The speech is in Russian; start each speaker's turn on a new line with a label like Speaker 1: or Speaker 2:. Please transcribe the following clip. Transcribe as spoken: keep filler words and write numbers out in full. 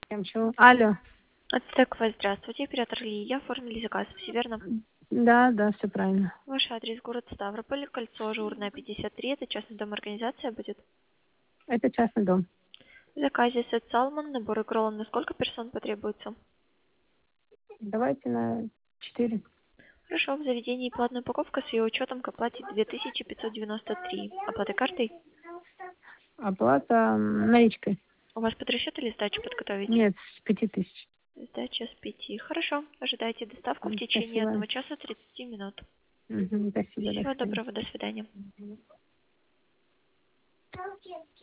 Speaker 1: Чего? Алло.
Speaker 2: Ацтекова, здравствуйте, оператор Лия, оформили заказ, все верно?
Speaker 1: Да, да, все правильно.
Speaker 2: Ваш адрес, город Ставрополь, кольцо Ажурное, пятьдесят три, это частный дом, организация будет?
Speaker 1: Это частный дом.
Speaker 2: В заказе сет салмон, набор икролл, на сколько персон потребуется?
Speaker 1: Давайте на четыре.
Speaker 2: Хорошо, в заведении платная упаковка с ее учетом к оплате две тысячи пятьсот девяносто три. Оплата картой?
Speaker 1: Оплата м, наличкой.
Speaker 2: У вас под расчет или сдачу подготовить?
Speaker 1: Нет, с пяти тысяч.
Speaker 2: Сдача с пяти. Хорошо, ожидайте доставку в
Speaker 1: М,
Speaker 2: течение
Speaker 1: Спасибо.
Speaker 2: одного часа тридцати минут.
Speaker 1: Мгм, спасибо, до
Speaker 2: Всего
Speaker 1: свидания.
Speaker 2: доброго, до свидания.